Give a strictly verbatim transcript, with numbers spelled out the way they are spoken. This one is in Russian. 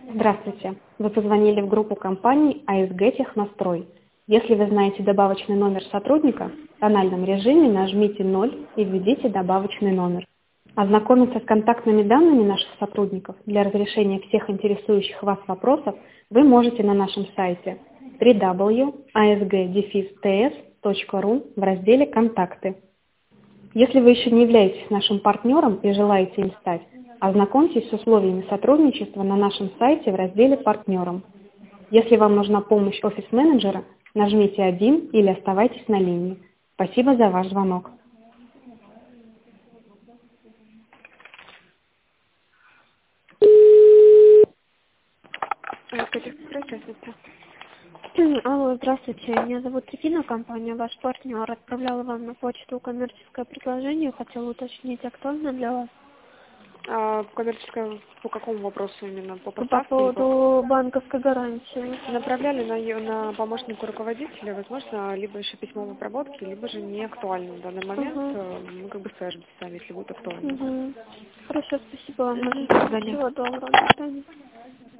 Здравствуйте. Вы позвонили в группу компаний а эс гэ Технострой. Если вы знаете добавочный номер сотрудника, в тональном режиме нажмите ноль и введите добавочный номер. Ознакомиться с контактными данными наших сотрудников для разрешения всех интересующих вас вопросов вы можете на нашем сайте дабл ю дабл ю дабл ю точка а эс гэ дефис тэ эс точка ру в разделе «Контакты». Если вы еще не являетесь нашим партнером и желаете им стать, ознакомьтесь с условиями сотрудничества на нашем сайте в разделе «Партнерам». Если вам нужна помощь офис-менеджера, нажмите один или оставайтесь на линии. Спасибо за ваш звонок. Алло, здравствуйте. Меня зовут Регина, компания «Ваш партнер». Отправляла вам на почту коммерческое предложение. Хотела уточнить, актуально для вас? А, коммерческое по какому вопросу именно? По По поставке? или поводу банковской гарантии. по- Направляли на, е- на помощника руководителя, возможно, либо еще письмо в обработке, либо же не актуально в данный момент. Угу. Э, Мы как бы свяжемся с вами, если будет актуально. Угу. Хорошо, спасибо вам. Мгм, до свидания. Всего доброго. До свидания.